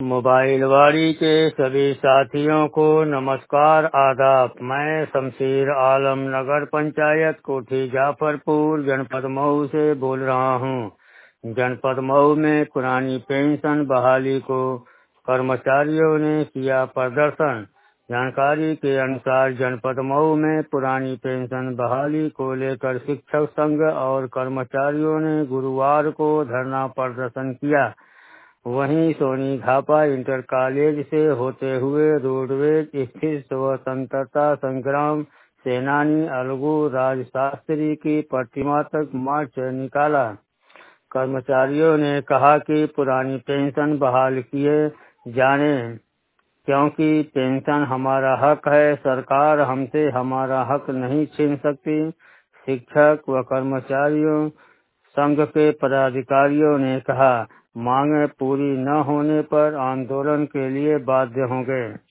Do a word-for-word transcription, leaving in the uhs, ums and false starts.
मोबाइलवाड़ी के सभी साथियों को नमस्कार आदाब। मैं शमशीर आलम नगर पंचायत कोठी जाफरपुर जनपद मऊ से बोल रहा हूँ। जनपद मऊ में पुरानी पेंशन बहाली को कर्मचारियों ने किया प्रदर्शन। जानकारी के अनुसार जनपद मऊ में पुरानी पेंशन बहाली को लेकर शिक्षक संघ और कर्मचारियों ने गुरुवार को धरना प्रदर्शन किया। वहीं सोनी घापा इंटर कॉलेज से होते हुए रोडवेज स्थित स्वतंत्रता संग्राम सेनानी अलगू राज शास्त्री की प्रतिमा तक मार्च निकाला। कर्मचारियों ने कहा कि पुरानी पेंशन बहाल किए जाने, क्योंकि पेंशन हमारा हक है। सरकार हमसे हमारा हक नहीं छीन सकती। शिक्षक व कर्मचारियों संघ के पदाधिकारियों ने कहा, मांगें पूरी न होने पर आंदोलन के लिए बाध्य होंगे।